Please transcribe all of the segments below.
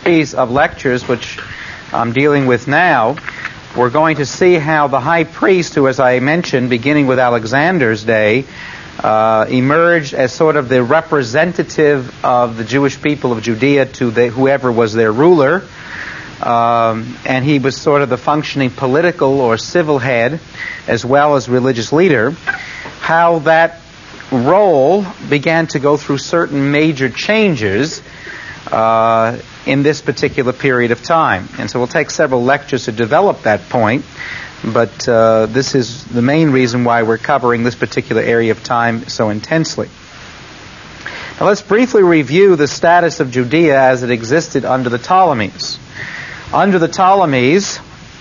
series of lectures, which I'm dealing with now, we're going to see how the high priest, who, as I mentioned, beginning with Alexander's day, emerged as sort of the representative of the Jewish people of Judea to whoever was their ruler. And he was sort of the functioning political or civil head as well as religious leader. How that role began to go through certain major changes in this particular period of time. And so we'll take several lectures to develop that point, but this is the main reason why we're covering this particular area of time so intensely. Now let's briefly review the status of Judea as it existed under the Ptolemies. Under the Ptolemies,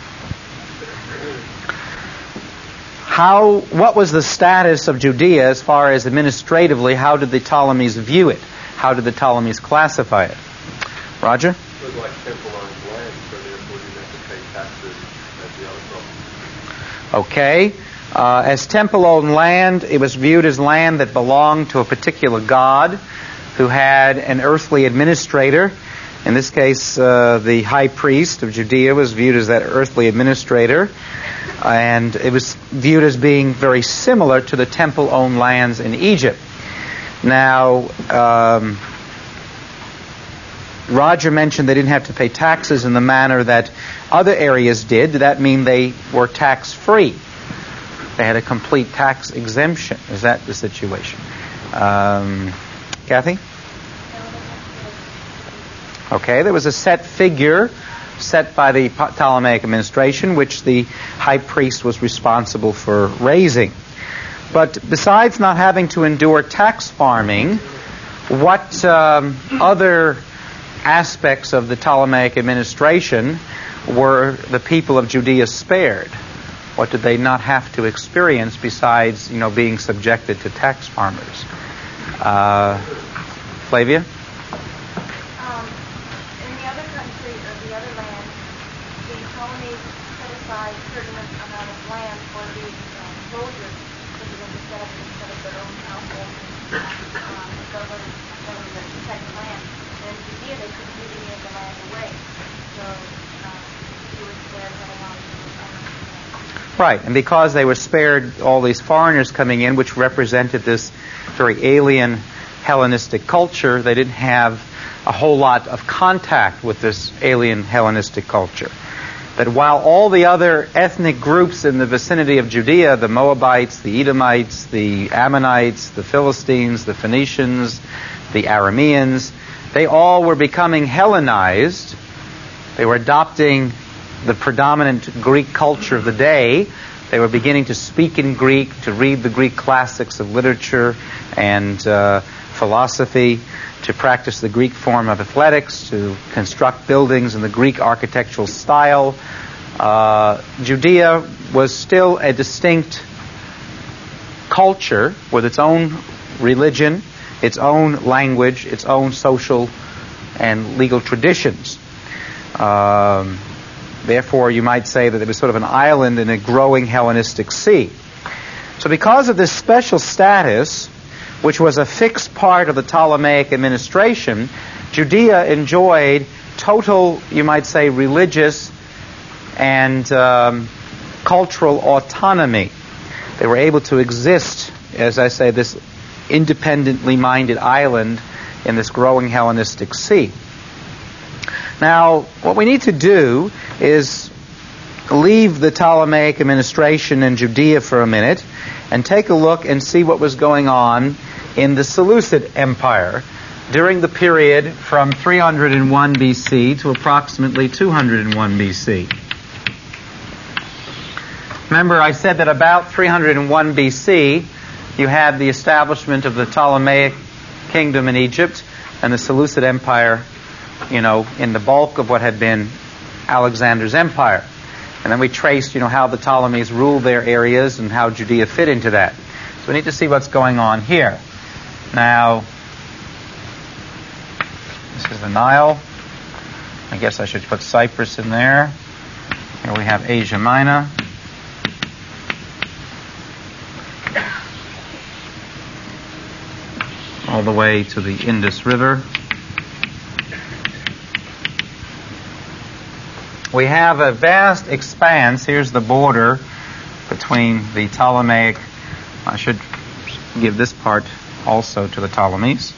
what was the status of Judea as far as administratively? How did the Ptolemies view it? How did the Ptolemies classify it? Roger? It was like temple-owned land, so therefore you have to pay taxes at the other property. Okay. As temple-owned land, it was viewed as land that belonged to a particular god who had an earthly administrator. In this case, the high priest of Judea was viewed as that earthly administrator, and it was viewed as being very similar to the temple-owned lands in Egypt. Now, Roger mentioned they didn't have to pay taxes in the manner that other areas did. Did that mean they were tax-free? They had a complete tax exemption. Is that the situation? Kathy? Okay, there was a set figure set by the Ptolemaic administration, which the high priest was responsible for raising. But besides not having to endure tax farming, what other aspects of the Ptolemaic administration were the people of Judea spared? What did they not have to experience besides, being subjected to tax farmers? Flavia? In the other country or the other land, the Ptolemies set aside a certain amount of land for the soldiers so that they could set up instead of their own household and government to protect the land. And in Judea, they couldn't give any of the land away. So he was spared a lot of land. Right, and because they were spared all these foreigners coming in, which represented this very alien Hellenistic culture, they didn't have a whole lot of contact with this alien Hellenistic culture. That while all the other ethnic groups in the vicinity of Judea, the Moabites, the Edomites, the Ammonites, the Philistines, the Phoenicians, the Arameans, they all were becoming Hellenized. They were adopting the predominant Greek culture of the day. They were beginning to speak in Greek, to read the Greek classics of literature and philosophy, to practice the Greek form of athletics, to construct buildings in the Greek architectural style. Judea was still a distinct culture with its own religion, its own language, its own social and legal traditions. Therefore, you might say that it was sort of an island in a growing Hellenistic sea. So because of this special status, which was a fixed part of the Ptolemaic administration, Judea enjoyed total, you might say, religious and cultural autonomy. They were able to exist, as I say, this independently minded island in this growing Hellenistic sea. Now, what we need to do is leave the Ptolemaic administration in Judea for a minute and take a look and see what was going on in the Seleucid Empire during the period from 301 BC to approximately 201 BC. Remember, I said that about 301 BC, you had the establishment of the Ptolemaic kingdom in Egypt and the Seleucid Empire, in the bulk of what had been Alexander's empire. And then we traced, how the Ptolemies ruled their areas and how Judea fit into that. So we need to see what's going on here. Now, this is the Nile. I guess I should put Cyprus in there. Here we have Asia Minor. All the way to the Indus River. we have a vast expanse. Here's the border between the Ptolemaic. I should give this part also to the Ptolemies.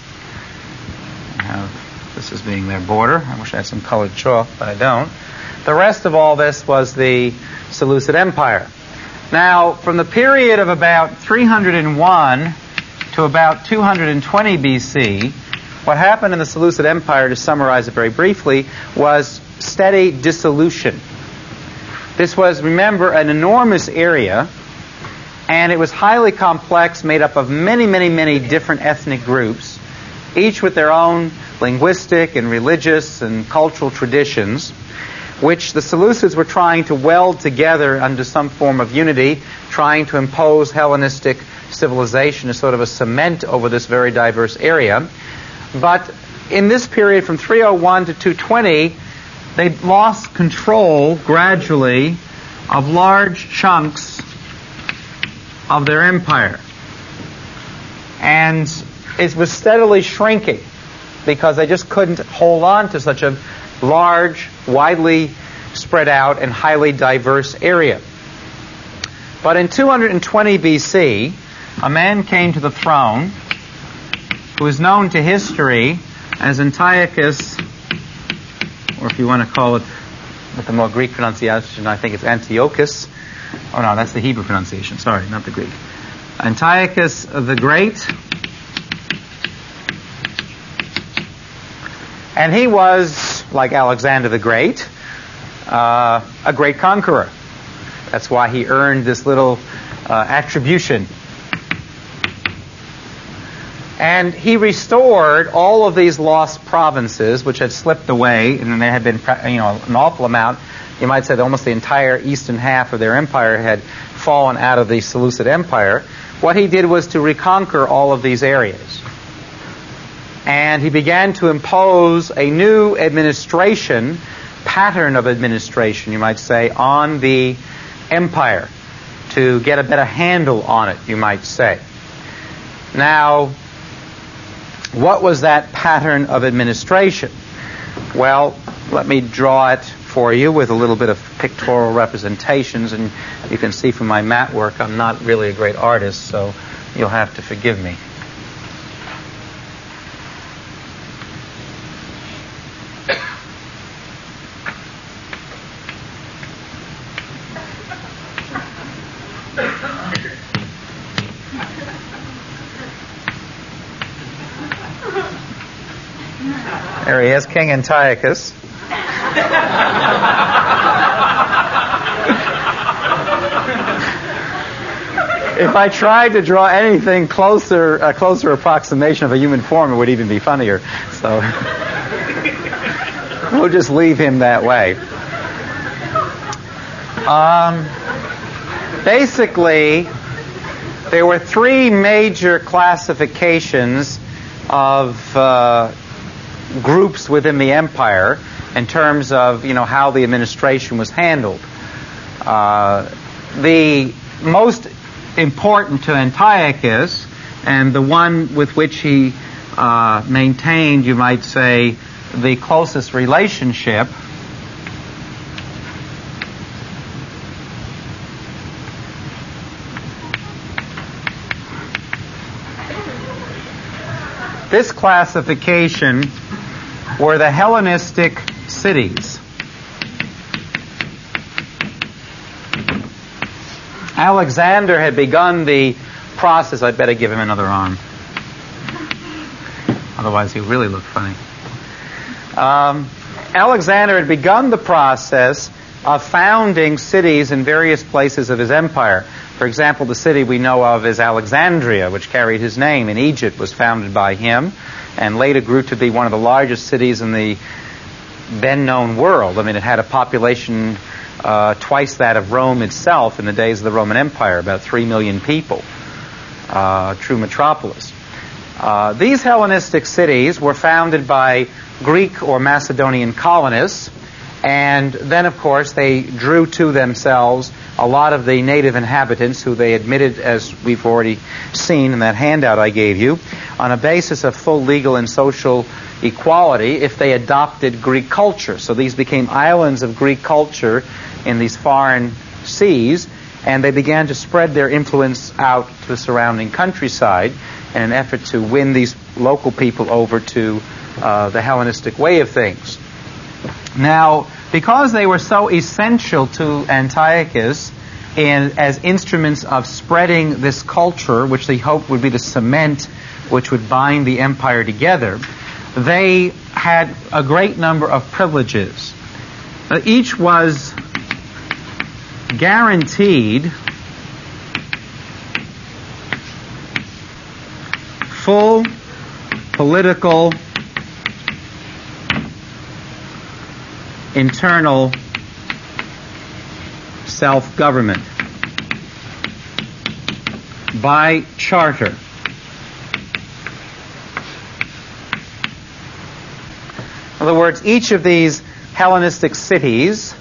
This as being their border. I wish I had some colored chalk, but I don't. The rest of all this was the Seleucid Empire. Now, from the period of about 301 to about 220 BC, what happened in the Seleucid Empire, to summarize it very briefly, was steady dissolution. This was, remember, an enormous area, and it was highly complex, made up of many, many, many different ethnic groups, each with their own linguistic and religious and cultural traditions, which the Seleucids were trying to weld together under some form of unity, trying to impose Hellenistic civilization as sort of a cement over this very diverse area. But in this period from 301 to 220, they lost control gradually of large chunks of their empire. And it was steadily shrinking because they just couldn't hold on to such a large, widely spread out, and highly diverse area. But in 220 BC, a man came to the throne who is known to history as Antiochus, or if you want to call it with the more Greek pronunciation, I think it's Antiochus. Oh no, that's the Hebrew pronunciation. Sorry, not the Greek. Antiochus the Great. And he was, like Alexander the Great, a great conqueror. That's why he earned this little attribution. And he restored all of these lost provinces, which had slipped away, and there had been, an awful amount. You might say that almost the entire eastern half of their empire had fallen out of the Seleucid Empire. What he did was to reconquer all of these areas. And he began to impose a new administration, pattern of administration, you might say, on the empire to get a better handle on it, you might say. Now, what was that pattern of administration? Well, let me draw it for you with a little bit of pictorial representations, and you can see from my mat work I'm not really a great artist, so you'll have to forgive me. There he is, King Antiochus. If I tried to draw anything closer, a closer approximation of a human form, it would even be funnier. So we'll just leave him that way. Basically, there were three major classifications of groups within the empire in terms of, how the administration was handled. The most important to Antiochus, and the one with which he maintained, you might say, the closest relationship, this classification were the Hellenistic cities. Alexander had begun the process. I'd better give him another arm. Otherwise he'll really look funny. Alexander had begun the process of founding cities in various places of his empire. For example, the city we know of is Alexandria, which carried his name in Egypt, was founded by him, and later grew to be one of the largest cities in the then-known world. I mean, it had a population twice that of Rome itself in the days of the Roman Empire, about 3 million people, true metropolis. These Hellenistic cities were founded by Greek or Macedonian colonists, and then, of course, they drew to themselves a lot of the native inhabitants who they admitted, as we've already seen in that handout I gave you, on a basis of full legal and social equality if they adopted Greek culture. So these became islands of Greek culture in these foreign seas, and they began to spread their influence out to the surrounding countryside in an effort to win these local people over to the Hellenistic way of things. Now, because they were so essential to Antiochus as instruments of spreading this culture, which they hoped would be the cement which would bind the empire together, they had a great number of privileges. Each was guaranteed full political internal self-government by charter. In other words, each of these Hellenistic cities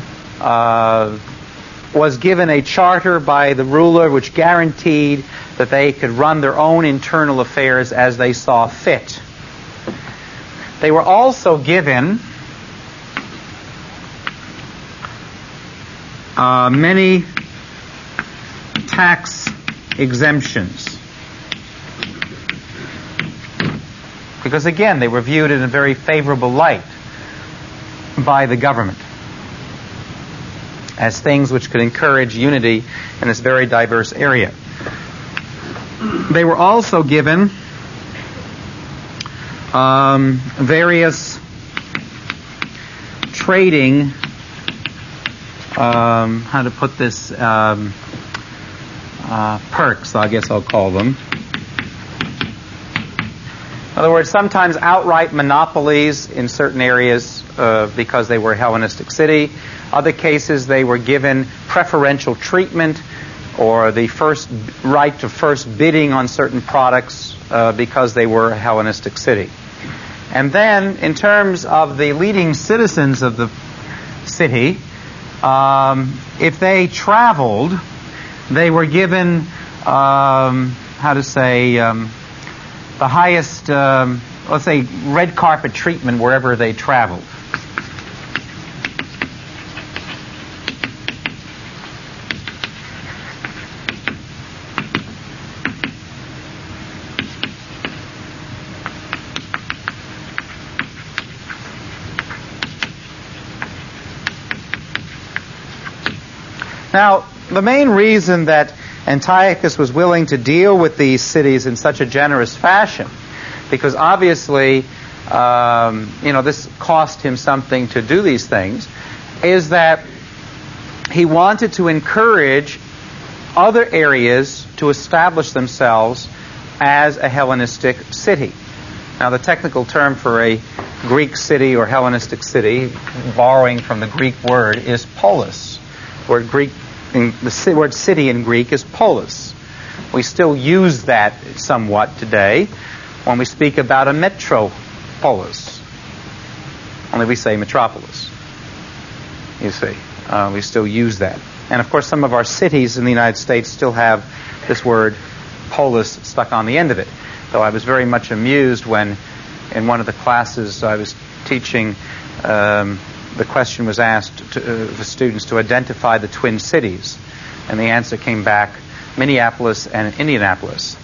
was given a charter by the ruler which guaranteed that they could run their own internal affairs as they saw fit. They were also given many tax exemptions, because again they were viewed in a very favorable light by the government as things which could encourage unity in this very diverse area. They were also given various trading, how to put this, perks, I guess I'll call them. In other words, sometimes outright monopolies in certain areas because they were a Hellenistic city. Other cases, they were given preferential treatment or the first right to first bidding on certain products because they were a Hellenistic city. And then, in terms of the leading citizens of the city, if they traveled, they were given, the highest, let's say, red carpet treatment wherever they traveled. Now, the main reason that Antiochus was willing to deal with these cities in such a generous fashion, because obviously, this cost him something to do these things, is that he wanted to encourage other areas to establish themselves as a Hellenistic city. Now, the technical term for a Greek city or Hellenistic city, borrowing from the Greek word, is polis. The word city in Greek is polis. We still use that somewhat today when we speak about a metropolis. Only we say metropolis. You see, we still use that. And of course, some of our cities in the United States still have this word polis stuck on the end of it. Though I was very much amused when, in one of the classes I was teaching, the question was asked to the students to identify the twin cities, and the answer came back, Minneapolis and Indianapolis.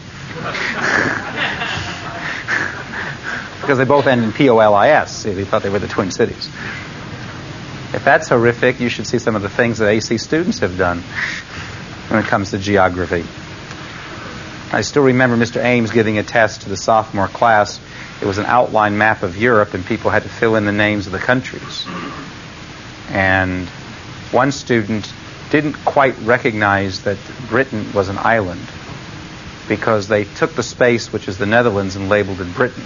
Because they both end in P-O-L-I-S. They thought they were the twin cities. If that's horrific, you should see some of the things that AC students have done when it comes to geography. I still remember Mr. Ames giving a test to the sophomore class. It was an outline map of Europe, and people had to fill in the names of the countries. And one student didn't quite recognize that Britain was an island because they took the space, which is the Netherlands, and labeled it Britain.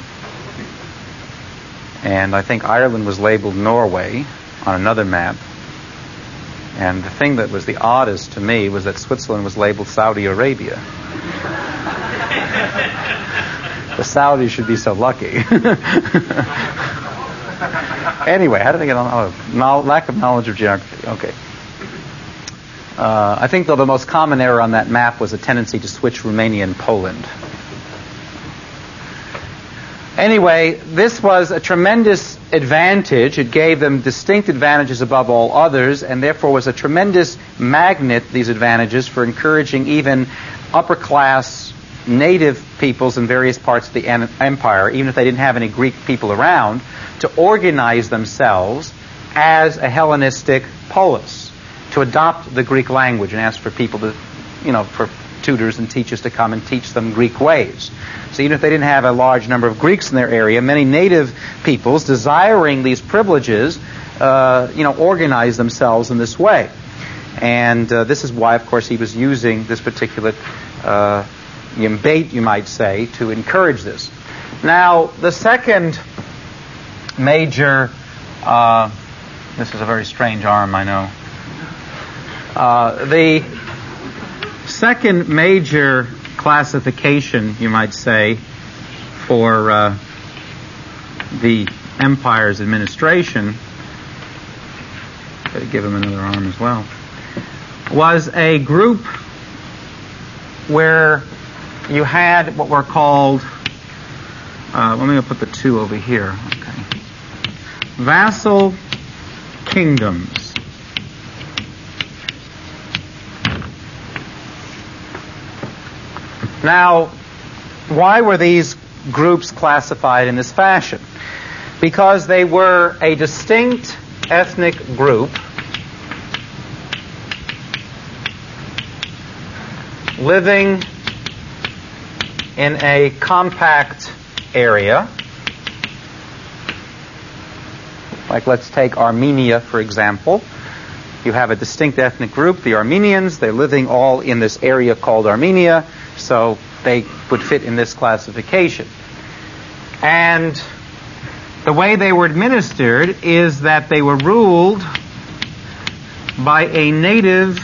And I think Ireland was labeled Norway on another map. And the thing that was the oddest to me was that Switzerland was labeled Saudi Arabia. The Saudis should be so lucky. Anyway, how did I get on? Lack of knowledge of geography. Okay. I think, though, the most common error on that map was a tendency to switch Romania and Poland. Anyway, this was a tremendous advantage. It gave them distinct advantages above all others, and therefore was a tremendous magnet, these advantages, for encouraging even upper-class native peoples in various parts of the empire, even if they didn't have any Greek people around, to organize themselves as a Hellenistic polis, to adopt the Greek language and ask for people to, for tutors and teachers to come and teach them Greek ways. So even if they didn't have a large number of Greeks in their area, many native peoples, desiring these privileges, organized themselves in this way. And this is why, of course, he was using this particular bait, you might say, to encourage this. Now, the second major... this is a very strange arm, I know. The second major classification, you might say, for the empire's administration, better give him another arm as well, was a group where you had what were called, let me put the two over here, okay, vassal kingdoms. Now, why were these groups classified in this fashion? Because they were a distinct ethnic group living in a compact area. Like, let's take Armenia, for example. You have a distinct ethnic group, the Armenians. They're living all in this area called Armenia, so they would fit in this classification. And the way they were administered is that they were ruled by a native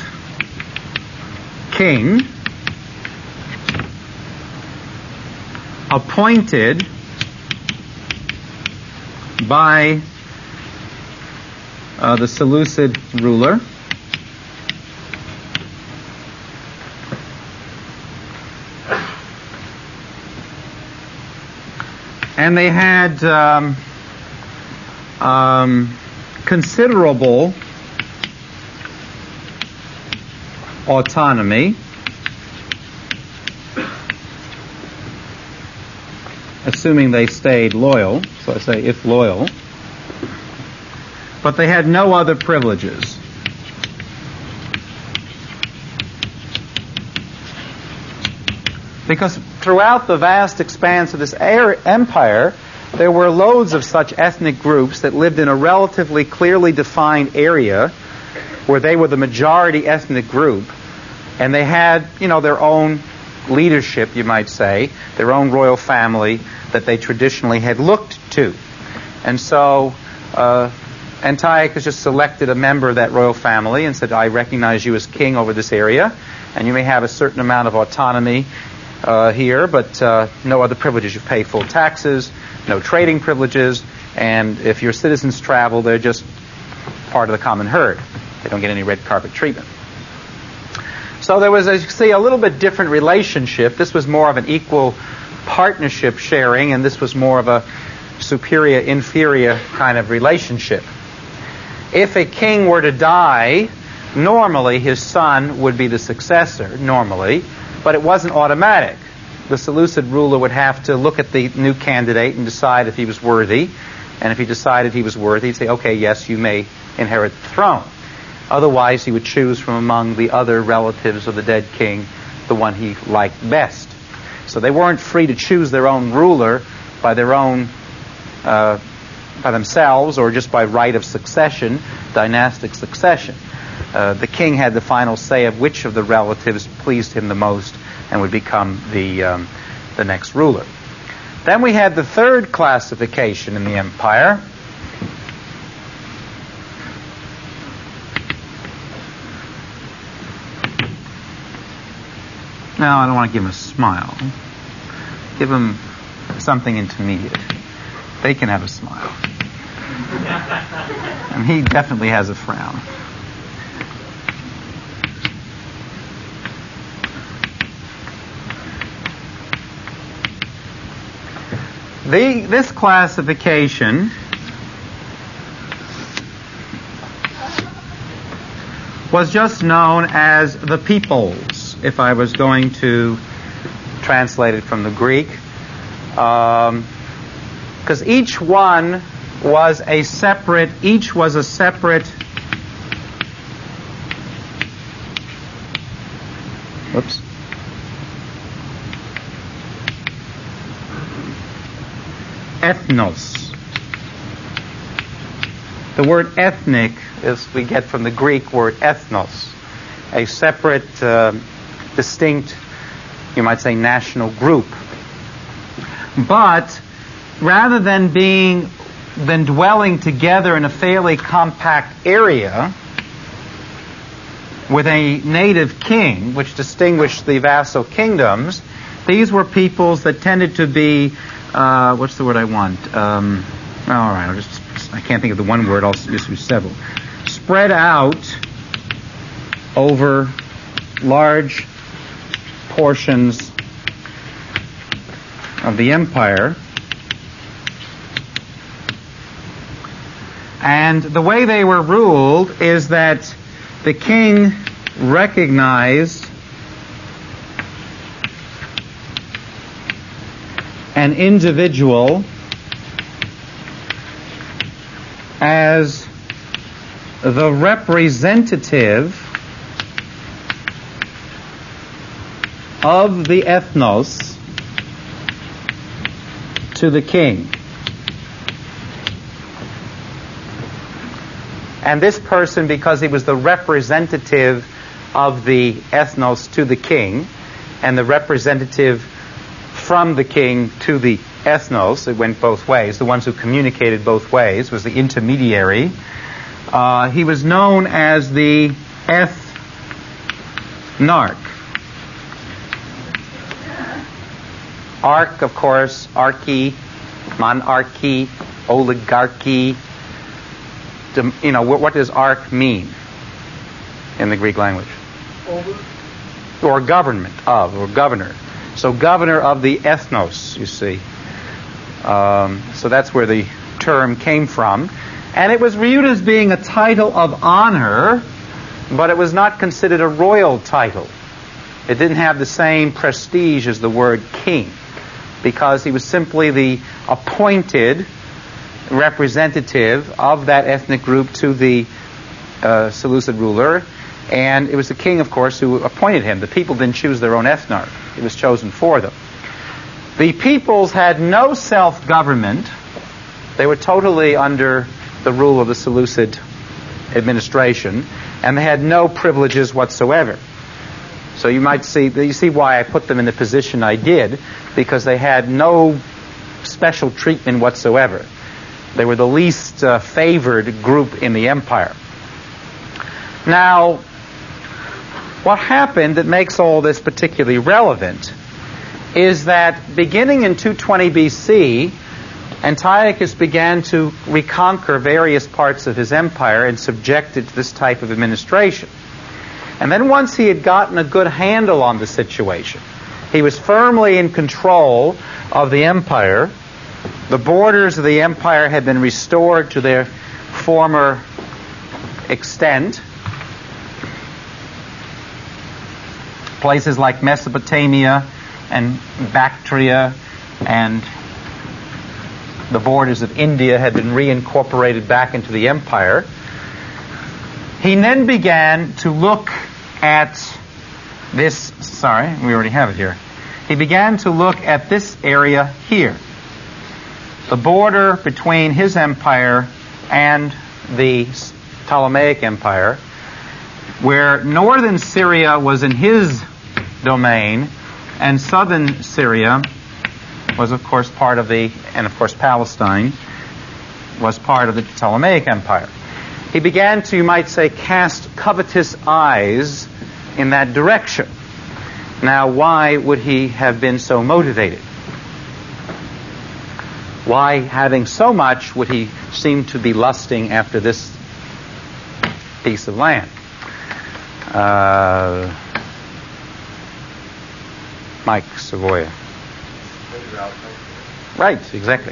king appointed by the Seleucid ruler. And they had considerable autonomy, assuming they stayed loyal. So I say if loyal. But they had no other privileges. Because throughout the vast expanse of this empire, there were loads of such ethnic groups that lived in a relatively clearly defined area where they were the majority ethnic group, and they had, their own leadership, you might say, their own royal family that they traditionally had looked to. And so Antiochus just selected a member of that royal family and said, I recognize you as king over this area, and you may have a certain amount of autonomy here, but no other privileges. You pay full taxes, no trading privileges, and if your citizens travel, they're just part of the common herd. They don't get any red carpet treatment. So there was, as you see, a little bit different relationship. This was more of an equal partnership sharing, and this was more of a superior-inferior kind of relationship. If a king were to die, normally his son would be the successor, normally, but it wasn't automatic. The Seleucid ruler would have to look at the new candidate and decide if he was worthy, and if he decided he was worthy, he'd say, okay, yes, you may inherit the throne. Otherwise, he would choose from among the other relatives of the dead king the one he liked best. So they weren't free to choose their own ruler by their own, by themselves, or just by right of succession, dynastic succession. The king had the final say of which of the relatives pleased him the most and would become the next ruler. Then we had the third classification in the empire. Now, I don't want to give him a smile. Give him something intermediate. They can have a smile. And he definitely has a frown. This classification was just known as the peoples, if I was going to translate it from the Greek, because each was a separate ethnos. The word ethnic is we get from the Greek word ethnos, a separate, distinct, you might say, national group. But rather than dwelling together in a fairly compact area with a native king, which distinguished the vassal kingdoms, these were peoples that tended to be, what's the word I want? All right, I can't think of the one word, I'll just use several. Spread out over large portions of the empire. And the way they were ruled is that the king recognized an individual as the representative of the ethnos to the king. And this person, because he was the representative of the ethnos to the king, and the representative from the king to the ethnos, it went both ways. The ones who communicated both ways was the intermediary. He was known as the ethnarch. Arch, of course, archy, monarchy, oligarchy. What does arch mean in the Greek language? Or government of, or governor. So governor of the ethnos, you see. So that's where the term came from. And it was viewed as being a title of honor, but it was not considered a royal title. It didn't have the same prestige as the word king, because he was simply the appointed representative of that ethnic group to the Seleucid ruler. And it was the king, of course, who appointed him. The people didn't choose their own ethnarch. It was chosen for them. The peoples had no self-government. They were totally under the rule of the Seleucid administration, and they had no privileges whatsoever. So you see why I put them in the position I did, because they had no special treatment whatsoever. They were the least favored group in the empire. Now, what happened that makes all this particularly relevant is that beginning in 220 BC, Antiochus began to reconquer various parts of his empire and subject it to this type of administration. And then once he had gotten a good handle on the situation, he was firmly in control of the empire. The borders of the empire had been restored to their former extent. Places like Mesopotamia and Bactria and the borders of India had been reincorporated back into the empire. He then began to look at this, we already have it here. He began to look at this area here, the border between his empire and the Ptolemaic Empire, where northern Syria was in his domain, and southern Syria was, of course, Palestine was part of the Ptolemaic Empire. He began to, you might say, cast covetous eyes in that direction. Now, why would he have been so motivated? Why, having so much, would he seem to be lusting after this piece of land? Mike Savoya. Right, exactly.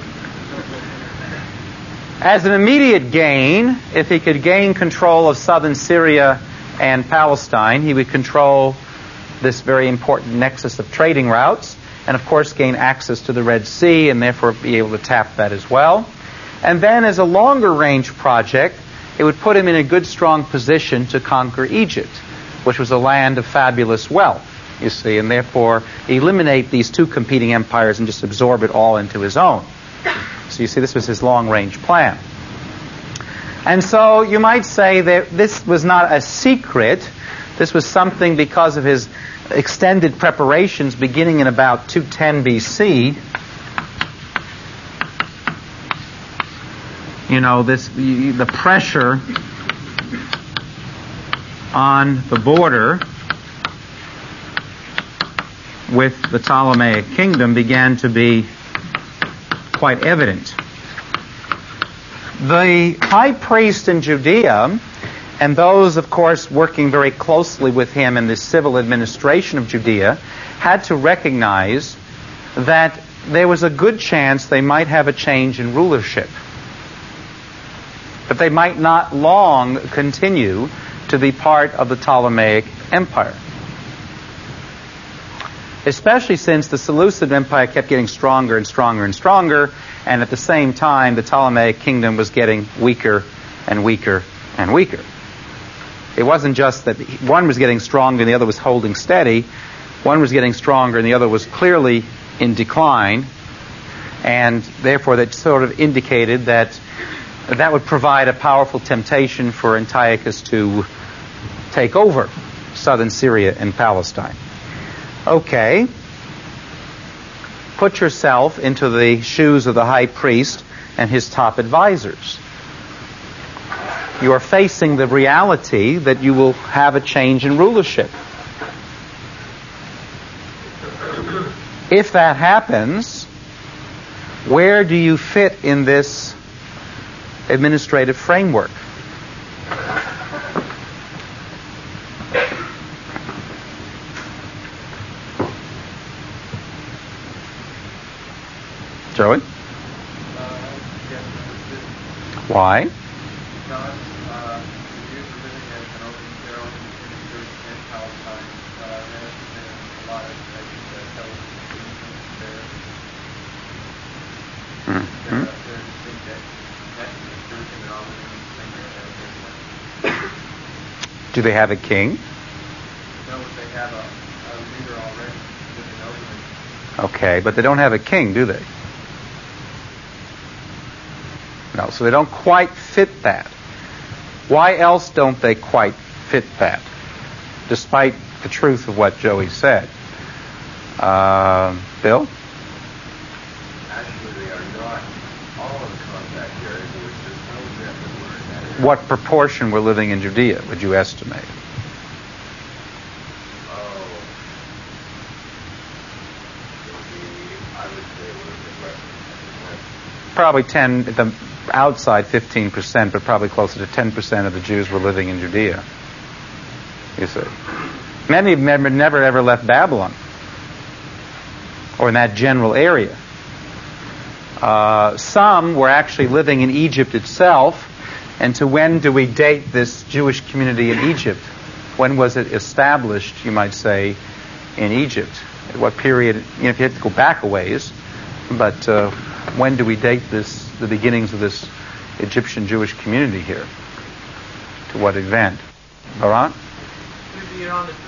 As an immediate gain, if he could gain control of southern Syria and Palestine, he would control this very important nexus of trading routes, and of course gain access to the Red Sea and therefore be able to tap that as well. And then as a longer range project, it would put him in a good strong position to conquer Egypt, which was a land of fabulous wealth, you see, and therefore eliminate these two competing empires and just absorb it all into his own. So you see, this was his long-range plan. And so you might say that this was not a secret. This was something because of his extended preparations beginning in about 210 BC. You know, the pressure on the border with the Ptolemaic kingdom began to be quite evident. The high priest in Judea, and those, of course, working very closely with him in the civil administration of Judea, had to recognize that there was a good chance they might have a change in rulership, that they might not long continue to be part of the Ptolemaic Empire. Especially since the Seleucid Empire kept getting stronger and stronger and stronger, and at the same time the Ptolemaic kingdom was getting weaker and weaker and weaker. It wasn't just that one was getting stronger and the other was holding steady. One was getting stronger and the other was clearly in decline, and therefore that sort of indicated that that would provide a powerful temptation for Antiochus to take over southern Syria and Palestine. Okay. Put yourself into the shoes of the high priest and his top advisors. You are facing the reality that you will have a change in rulership. If that happens, where do you fit in this administrative framework? Joey? Why? Because the Jews were living in an open barrel in Jerusalem and Palestine. There has been a lot of there. There's things that Jerusalem and all living in the same area. Do they have a king? No, they have a leader already living over them. Okay, but they don't have a king, do they? No, so they don't quite fit that. Why else don't they quite fit that, despite the truth of what Joey said? Bill? Actually, they are not all in contact areas. There was just those that were in that area. What proportion were living in Judea, would you estimate? I would say it would have been less than 10%. Probably 10, at the outside 15%, but probably closer to 10% of the Jews were living in Judea. You see. Many of them never ever left Babylon, or in that general area. Some were actually living in Egypt itself, and to when do we date this Jewish community in Egypt? When was it established, you might say, in Egypt? At what period? You know, if you have to go back a ways, but when do we date the beginnings of this Egyptian Jewish community here? To what event? Baran? Maybe around the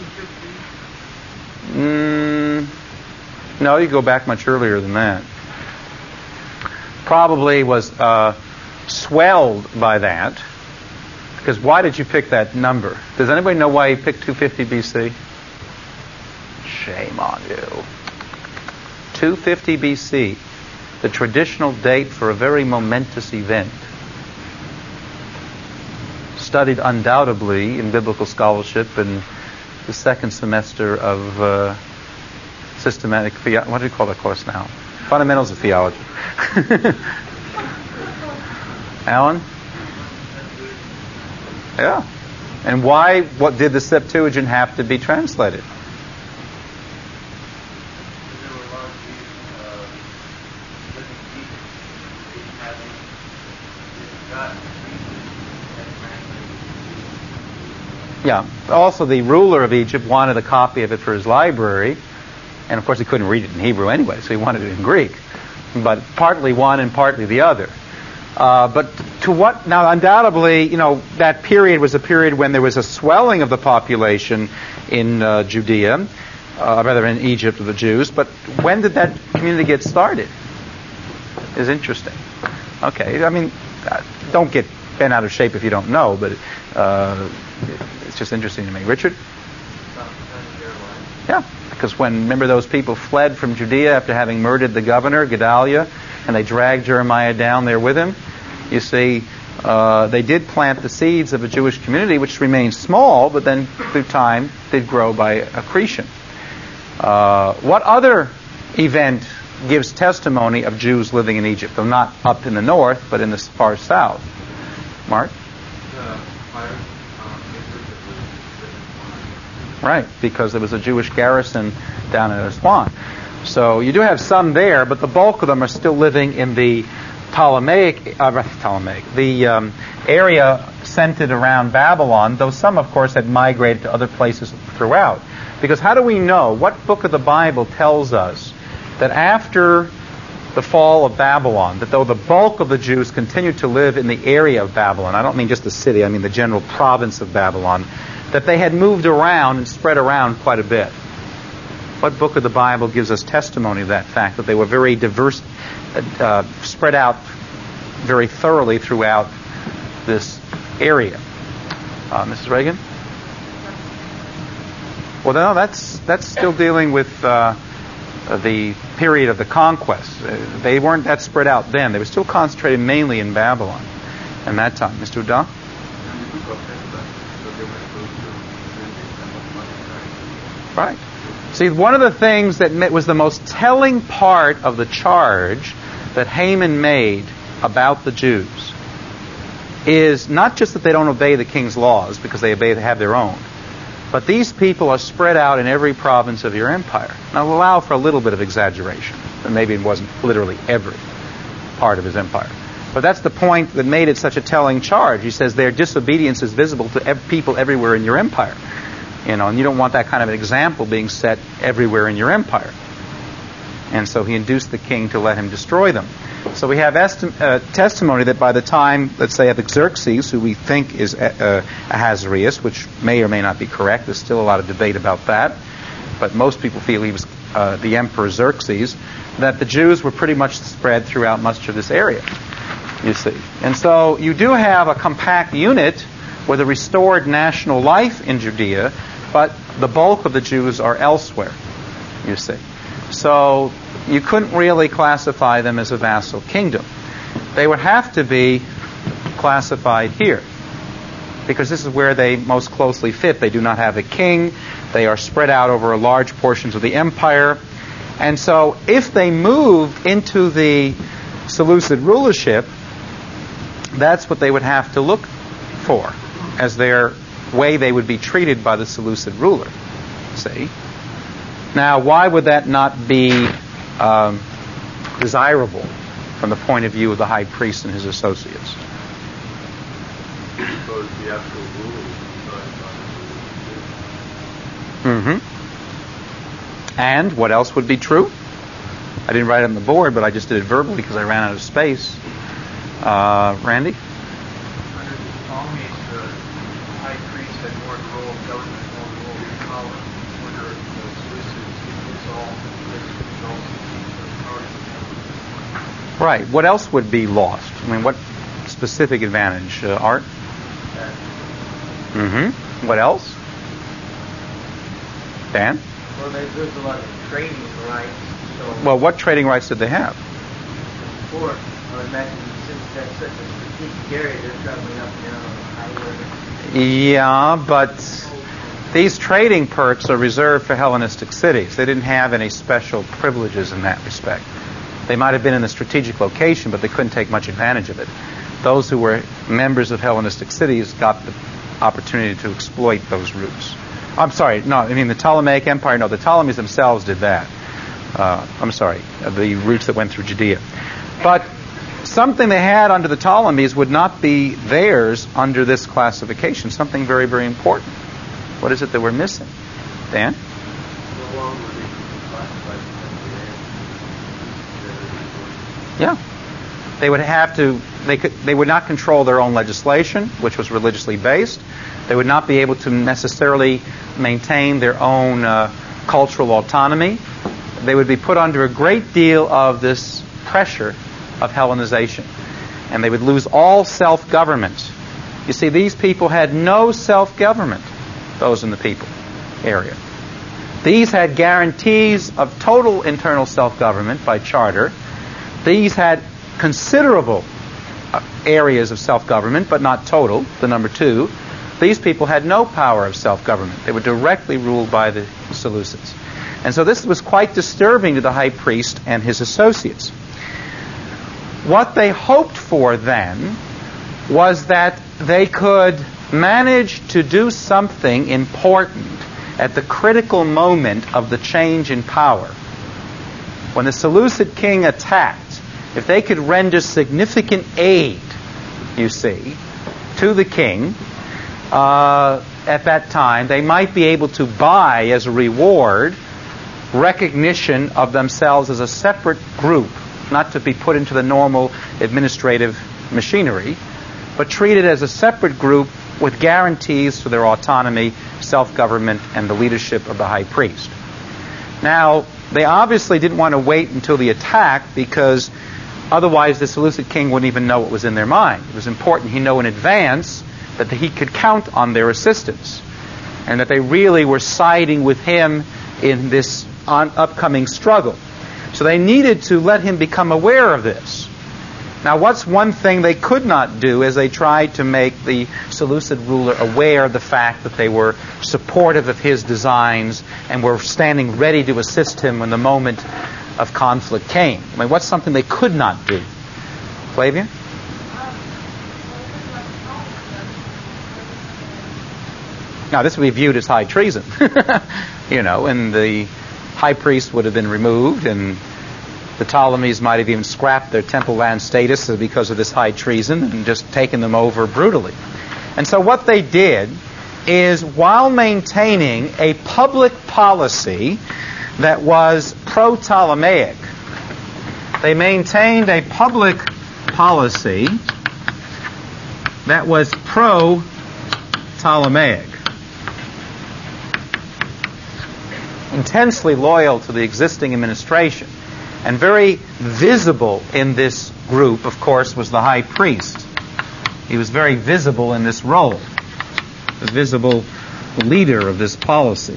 250s. No, you go back much earlier than that. Probably was swelled by that. Because why did you pick that number? Does anybody know why you picked 250 BC? Shame on you. 250 BC. The traditional date for a very momentous event, studied undoubtedly in biblical scholarship in the second semester of systematic theology. What do you call that course now? Fundamentals of Theology. Alan? Yeah. And why? What did the Septuagint have to be translated? There were a lot of Jews Yeah. Also, the ruler of Egypt wanted a copy of it for his library, and of course he couldn't read it in Hebrew anyway, so he wanted it in Greek. But partly one and partly the other. But to what? Now, undoubtedly, that period was a period when there was a swelling of the population in Judea, rather in Egypt of the Jews. But when did that community get started? Is interesting. Okay, I mean, don't get bent out of shape if you don't know, but it's just interesting to me. Richard? Yeah, because remember those people fled from Judea after having murdered the governor, Gedaliah, and they dragged Jeremiah down there with him. You see, they did plant the seeds of a Jewish community, which remained small, but then through time did grow by accretion. What other event gives testimony of Jews living in Egypt, though not up in the north, but in the far south? Mark? Right, because there was a Jewish garrison down in Aswan. So you do have some there, but the bulk of them are still living in the the area centered around Babylon, though some, of course, had migrated to other places throughout. Because how do we know? What book of the Bible tells us that after the fall of Babylon, that though the bulk of the Jews continued to live in the area of Babylon, I don't mean just the city, I mean the general province of Babylon, that they had moved around and spread around quite a bit? What book of the Bible gives us testimony of that fact, that they were very diverse, spread out very thoroughly throughout this area? Mrs. Reagan? Well, no, that's still dealing with the period of the conquest. They weren't that spread out then. They were still concentrated mainly in Babylon in that time. Mr. Uda? Right. See, one of the things that was the most telling part of the charge that Haman made about the Jews is not just that they don't obey the king's laws, because they have their own, but these people are spread out in every province of your empire. Now, I'll allow for a little bit of exaggeration, but maybe it wasn't literally every part of his empire. But that's the point that made it such a telling charge. He says their disobedience is visible to people everywhere in your empire. And you don't want that kind of an example being set everywhere in your empire. And so he induced the king to let him destroy them. So we have testimony that by the time, let's say, of Xerxes, who we think is Ahasuerus, which may or may not be correct, there's still a lot of debate about that, but most people feel he was the Emperor Xerxes, that the Jews were pretty much spread throughout much of this area, you see. And so you do have a compact unit with a restored national life in Judea, but the bulk of the Jews are elsewhere, you see. So you couldn't really classify them as a vassal kingdom. They would have to be classified here, because this is where they most closely fit. They do not have a king. They are spread out over large portions of the empire. And so if they moved into the Seleucid rulership, that's what they would have to look for as their way they would be treated by the Seleucid ruler. See? Now, why would that not be desirable from the point of view of the high priest and his associates? Because the actual rule And what else would be true? I didn't write it on the board, but I just did it verbally because I ran out of space. Randy? Under the Ptolemies, the high priest had more role of government, more role of power. Under the Seleucids, it's all Right. What else would be lost? I mean, what specific advantage? Art? What else? Dan? Well, there's a lot of trading rights. So Well, what trading rights did they have? before, I would imagine since that's such a strategic area, they're traveling up and down on the highway. Yeah, but these trading perks are reserved for Hellenistic cities. They didn't have any special privileges in that respect. They might have been in a strategic location, but they couldn't take much advantage of it. Those who were members of Hellenistic cities got the opportunity to exploit those routes. I'm sorry, no, I mean the Ptolemaic Empire, no, the Ptolemies themselves did that. The routes that went through Judea. But something they had under the Ptolemies would not be theirs under this classification, something very, very important. What is it that we're missing? Dan? No longer they classified as Yeah. They would have to, they would not control their own legislation, which was religiously based. They would not be able to necessarily maintain their own cultural autonomy. They would be put under a great deal of this pressure of Hellenization. And they would lose all self-government. You see, these people had no self-government, those in the people area. These had guarantees of total internal self-government by charter. These had considerable areas of self-government, but not total, the number 2. These people had no power of self-government. They were directly ruled by the Seleucids. And so this was quite disturbing to the high priest and his associates. What they hoped for then was that they could manage to do something important at the critical moment of the change in power. When the Seleucid king attacked, if they could render significant aid, you see, to the king at that time, they might be able to buy as a reward recognition of themselves as a separate group, not to be put into the normal administrative machinery, but treated as a separate group with guarantees for their autonomy, self-government, and the leadership of the high priest. Now, they obviously didn't want to wait until the attack, because otherwise the Seleucid king wouldn't even know what was in their mind. It was important he know in advance that he could count on their assistance, and that they really were siding with him in this upcoming struggle. So they needed to let him become aware of this. Now, what's one thing they could not do as they tried to make the Seleucid ruler aware of the fact that they were supportive of his designs and were standing ready to assist him when the moment of conflict came? I mean, what's something they could not do? Flavia? Now, this would be viewed as high treason. And the high priest would have been removed, and the Ptolemies might have even scrapped their temple land status because of this high treason and just taken them over brutally. And so what they did is, while maintaining a public policy that was pro-Ptolemaic, they maintained a public policy that was pro-Ptolemaic, intensely loyal to the existing administration. And very visible in this group, of course, was the high priest. He was very visible in this role, the visible leader of this policy.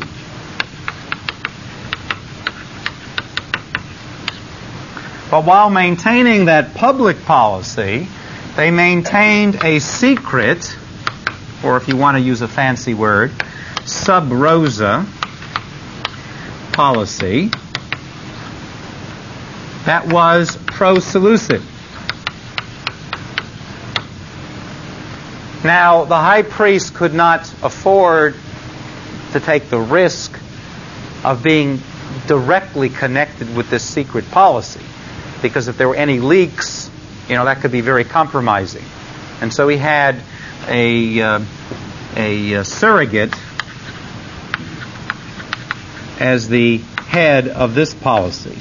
But while maintaining that public policy, they maintained a secret, or if you want to use a fancy word, sub rosa policy that was pro-Seleucid. Now, the high priest could not afford to take the risk of being directly connected with this secret policy, because if there were any leaks, that could be very compromising. And so he had a surrogate as the head of this policy.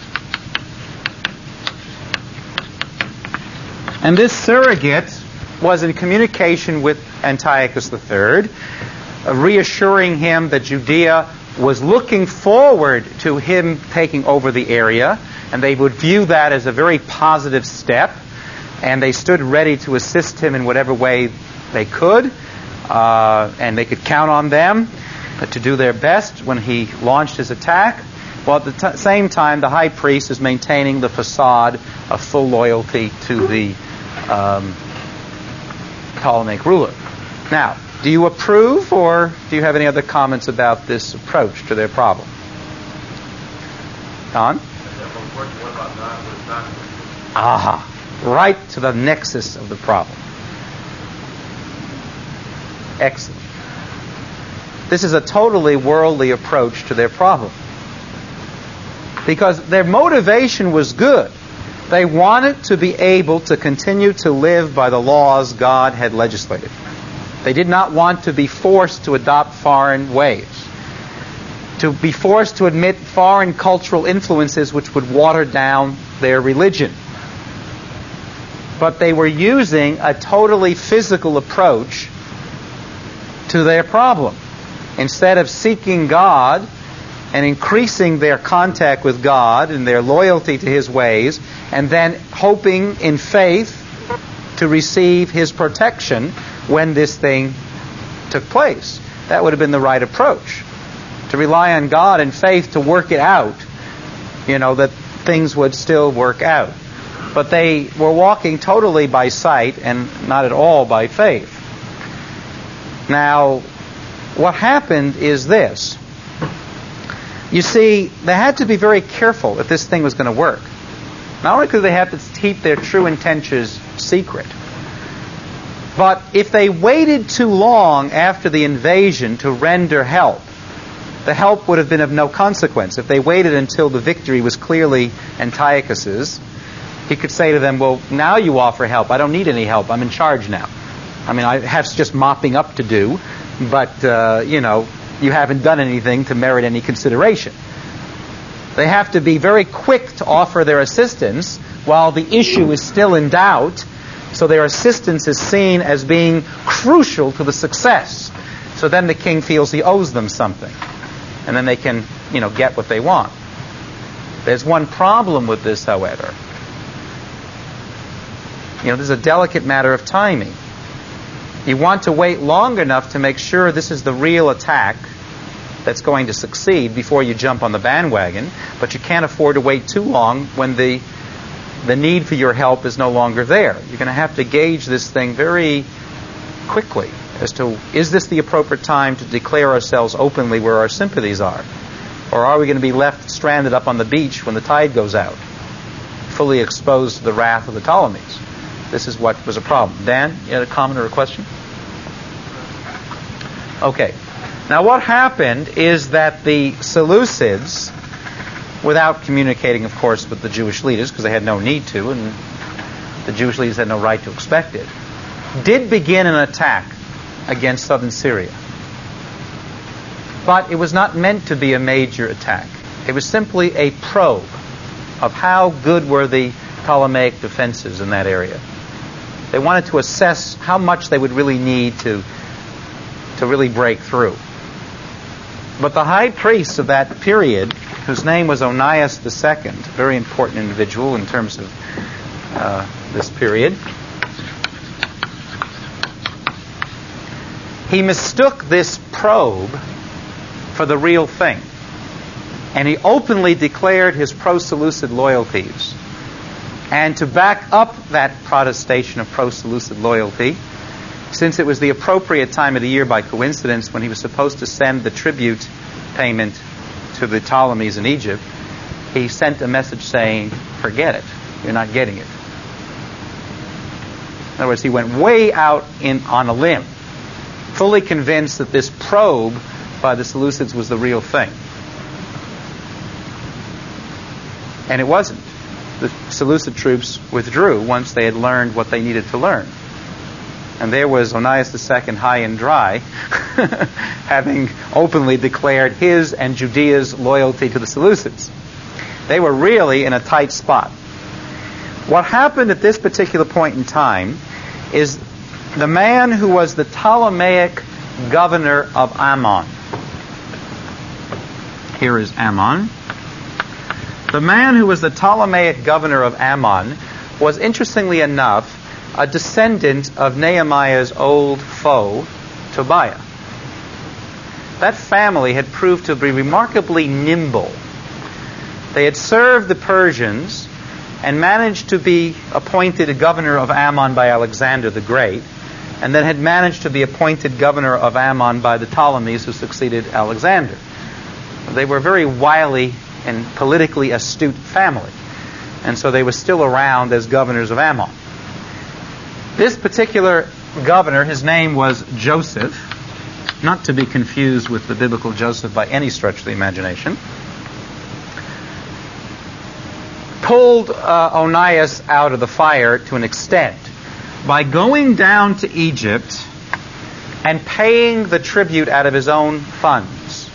And this surrogate was in communication with Antiochus III, reassuring him that Judea was looking forward to him taking over the area, and they would view that as a very positive step, and they stood ready to assist him in whatever way they could, and they could count on them to do their best when he launched his attack. Well, at the same time, the high priest is maintaining the facade of full loyalty to the Ptolemaic ruler. Now, do you approve, or do you have any other comments about this approach to their problem? Don? Aha, right to the nexus of the problem. Excellent. This is a totally worldly approach to their problem, because their motivation was good. They wanted to be able to continue to live by the laws God had legislated. They did not want to be forced to adopt foreign ways, to be forced to admit foreign cultural influences which would water down their religion. But they were using a totally physical approach to their problem. Instead of seeking God and increasing their contact with God and their loyalty to His ways, and then hoping in faith to receive His protection when this thing took place. That would have been the right approach. To rely on God in faith to work it out, that things would still work out. But they were walking totally by sight and not at all by faith. Now, what happened is this. You see, they had to be very careful if this thing was going to work. Not only could they have to keep their true intentions secret, but if they waited too long after the invasion to render help, the help would have been of no consequence. If they waited until the victory was clearly Antiochus's, he could say to them, well, now you offer help. I don't need any help. I'm in charge now. I have just mopping up to do, but, you haven't done anything to merit any consideration. They have to be very quick to offer their assistance while the issue is still in doubt, so their assistance is seen as being crucial to the success. So then the king feels he owes them something, and then they can, get what they want. There's one problem with this, however. This is a delicate matter of timing. You want to wait long enough to make sure this is the real attack that's going to succeed before you jump on the bandwagon, but you can't afford to wait too long when the need for your help is no longer there. You're going to have to gauge this thing very quickly as to, is this the appropriate time to declare ourselves openly where our sympathies are? Or are we going to be left stranded up on the beach when the tide goes out, fully exposed to the wrath of the Ptolemies? This is what was a problem. Dan, you had a comment or a question? Okay. Now what happened is that the Seleucids, without communicating, of course, with the Jewish leaders, because they had no need to, and the Jewish leaders had no right to expect it, did begin an attack against southern Syria. But it was not meant to be a major attack. It was simply a probe of how good were the Ptolemaic defenses in that area. They wanted to assess how much they would really need to really break through. But the high priest of that period, whose name was Onias II, very important individual in terms of this period, he mistook this probe for the real thing. And he openly declared his pro-Seleucid loyalties. And to back up that protestation of pro-Seleucid loyalty, since it was the appropriate time of the year by coincidence when he was supposed to send the tribute payment to the Ptolemies in Egypt, he sent a message saying, forget it, you're not getting it. In other words, he went way out on a limb, fully convinced that this probe by the Seleucids was the real thing. And it wasn't. The Seleucid troops withdrew once they had learned what they needed to learn. And there was Onias II high and dry, having openly declared his and Judea's loyalty to the Seleucids. They were really in a tight spot. What happened at this particular point in time is the man who was the Ptolemaic governor of Ammon. Here is Ammon. The man who was the Ptolemaic governor of Ammon was, interestingly enough, a descendant of Nehemiah's old foe, Tobiah. That family had proved to be remarkably nimble. They had served the Persians and managed to be appointed a governor of Ammon by Alexander the Great, and then had managed to be appointed governor of Ammon by the Ptolemies who succeeded Alexander. They were a very wily and politically astute family, and so they were still around as governors of Ammon. This particular governor, his name was Joseph, not to be confused with the biblical Joseph by any stretch of the imagination, pulled Onias out of the fire to an extent by going down to Egypt and paying the tribute out of his own funds,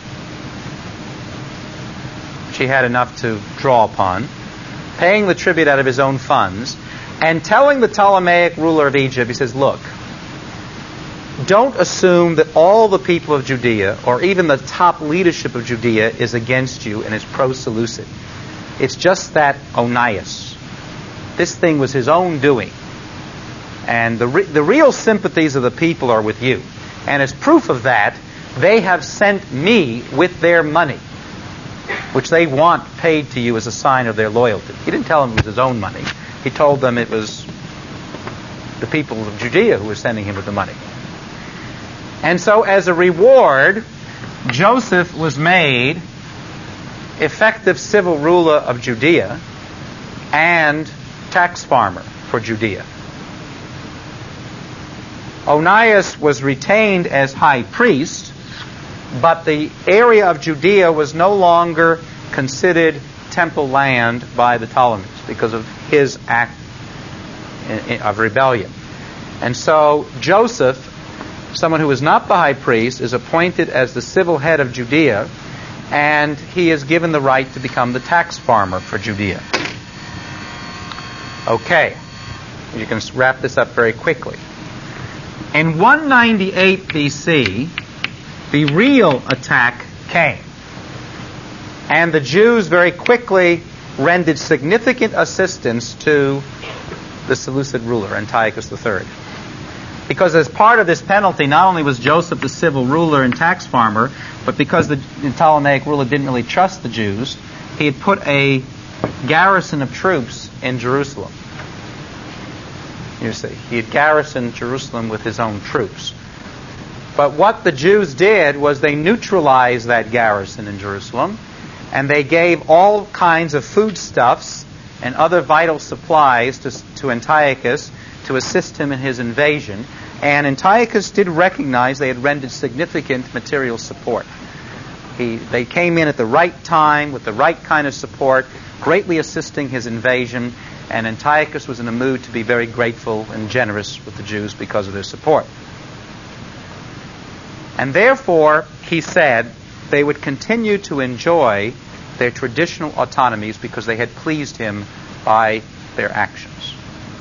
which he had enough to draw upon, paying the tribute out of his own funds, and telling the Ptolemaic ruler of Egypt, he says, look, don't assume that all the people of Judea, or even the top leadership of Judea, is against you and is pro-Seleucid. It's just that Onias. This thing was his own doing. And the real sympathies of the people are with you. And as proof of that, they have sent me with their money, which they want paid to you as a sign of their loyalty. He didn't tell them it was his own money. He told them it was the people of Judea who were sending him with the money. And so as a reward, Joseph was made effective civil ruler of Judea and tax farmer for Judea. Onias was retained as high priest, but the area of Judea was no longer considered temple land by the Ptolemies because of his act of rebellion. And so Joseph, someone who is not the high priest, is appointed as the civil head of Judea, and he is given the right to become the tax farmer for Judea. Okay, you can wrap this up very quickly. In 198 BC, the real attack came, and the Jews very quickly rendered significant assistance to the Seleucid ruler, Antiochus III. Because as part of this penalty, not only was Joseph the civil ruler and tax farmer, but because the Ptolemaic ruler didn't really trust the Jews, he had put a garrison of troops in Jerusalem. You see, he had garrisoned Jerusalem with his own troops. But what the Jews did was they neutralized that garrison in Jerusalem, and they gave all kinds of foodstuffs and other vital supplies to Antiochus to assist him in his invasion. And Antiochus did recognize they had rendered significant material support. They came in at the right time with the right kind of support, greatly assisting his invasion, and Antiochus was in a mood to be very grateful and generous with the Jews because of their support. And therefore, he said, they would continue to enjoy their traditional autonomies because they had pleased him by their actions.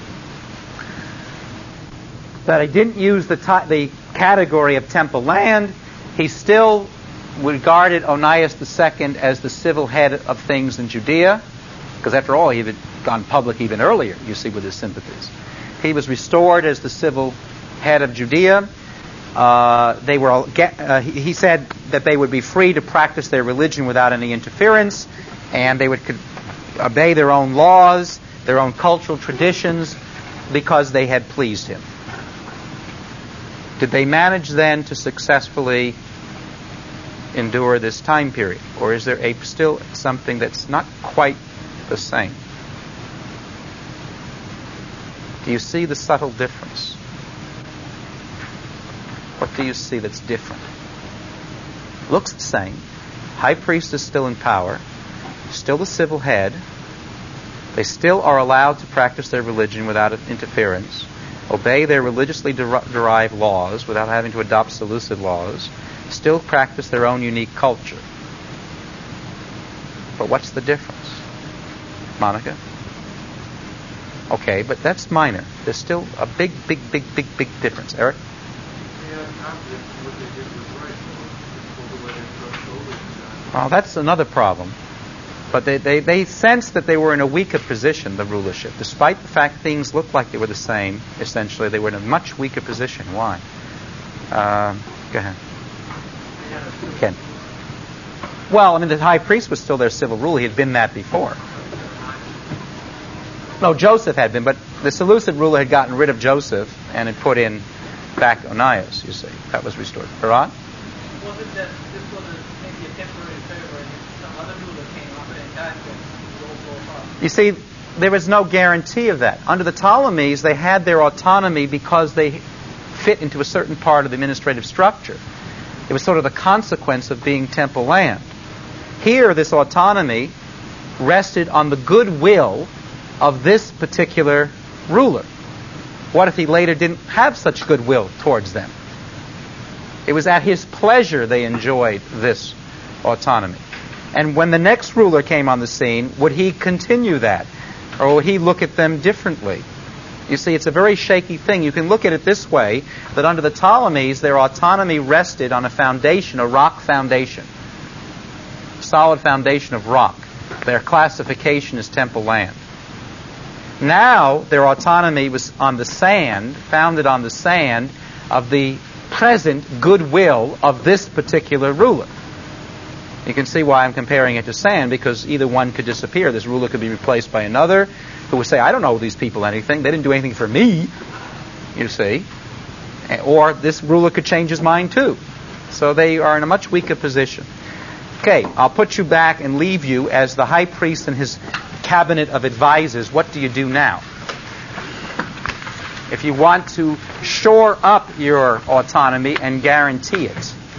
That he didn't use the category of temple land. He still regarded Onias II as the civil head of things in Judea, because after all, he had gone public even earlier, you see, with his sympathies. He was restored as the civil head of Judea. He said that they would be free to practice their religion without any interference, and they would obey their own laws, their own cultural traditions, because they had pleased him. Did they manage then to successfully endure this time period? Or is there still something that's not quite the same? Do you see the subtle difference? What do you see that's different? Looks the same. High priest is still in power, still the civil head. They still are allowed to practice their religion without interference, obey their religiously derived laws without having to adopt Seleucid laws, still practice their own unique culture. But what's the difference? Monica? Okay, but that's minor. There's still a big difference. Eric? Well, that's another problem. But they sensed that they were in a weaker position, the rulership. Despite the fact things looked like they were the same, essentially, they were in a much weaker position. Why? Go ahead. Ken. Well, I mean, the high priest was still their civil ruler. He had been that before. No, Joseph had been, but the Seleucid ruler had gotten rid of Joseph and had put in back Onias, you see. That was restored. Barat? Wasn't that this was maybe a temporary favor and some other ruler came up and attacked and You see, there was no guarantee of that. Under the Ptolemies, they had their autonomy because they fit into a certain part of the administrative structure. It was sort of the consequence of being temple land. Here, this autonomy rested on the goodwill of this particular ruler. What if he later didn't have such goodwill towards them? It was at his pleasure they enjoyed this autonomy. And when the next ruler came on the scene, would he continue that? Or would he look at them differently? You see, it's a very shaky thing. You can look at it this way, that under the Ptolemies, their autonomy rested on a foundation, a rock foundation. Solid foundation of rock. Their classification is temple land. Now, their autonomy was on the sand, founded on the sand of the present goodwill of this particular ruler. You can see why I'm comparing it to sand, because either one could disappear. This ruler could be replaced by another who would say, I don't owe these people anything. They didn't do anything for me, you see. Or this ruler could change his mind too. So they are in a much weaker position. Okay, I'll put you back and leave you as the high priest and his cabinet of advisors. What do you do now? If you want to shore up your autonomy and guarantee it.